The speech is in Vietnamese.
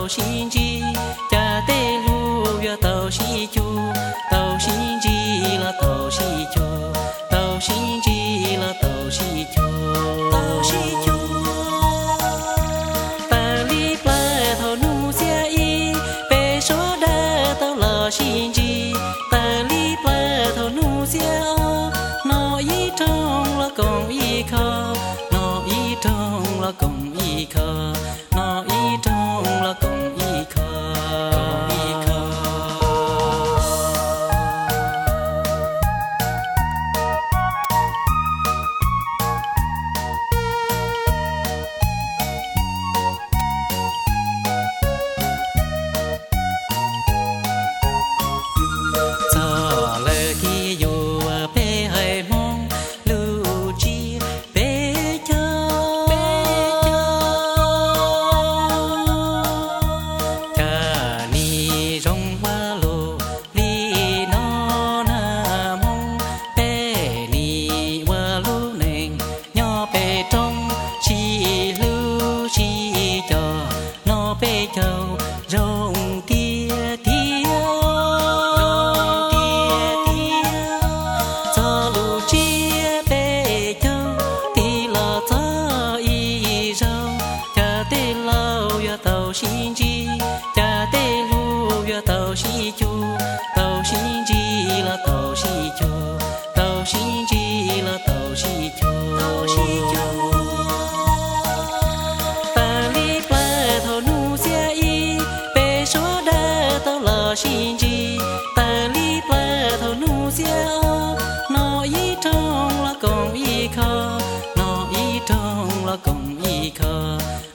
xin chi cha tê lu ya tàu si chu tàu xin chi là tàu si chu tàu xin chi là tàu si chu tàu si chu ta li pla thầu nu sia y pe số đa tàu là xin chi ta li pla thầu nu sia nó y trong là còn y kho nó y trong là còn y kho nó y trong là còn y kho châu rồng tia tia cho lu chia bê châu thì là thơ y rau cha tê lâu ya tàu xin chi cha tê lu ya tàu si chu tàu xin chi là tàu si chu tàu xin chi là tàu si chu tàu si chu xin chi ta li pla thầu nu sia nó y trong là còn y kho nó y trong là còn y kho